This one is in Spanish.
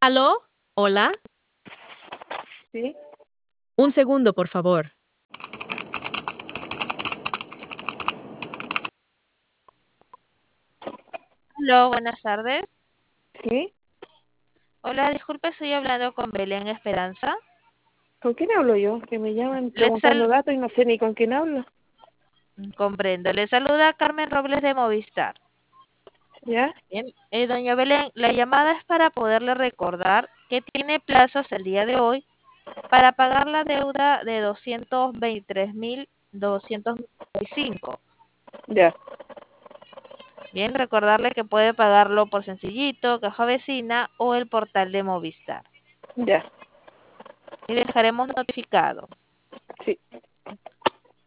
¿Aló? ¿Hola? Sí, Un segundo, por favor. Hola, buenas tardes. sí. Hola, disculpe, estoy hablando con Belén Esperanza. ¿Con quién hablo yo? Que me llaman Les preguntando sal datos y no sé ni con quién hablo. Comprendo. Le saluda Carmen Robles de Movistar. ¿Ya? Bien, doña Belén, la llamada es para poderle recordar que tiene plazos el día de hoy para pagar la deuda de 223.295. Ya, Bien, recordarle que puede pagarlo por Sencillito, Caja Vecina o el portal de Movistar. ya. Y dejaremos notificado.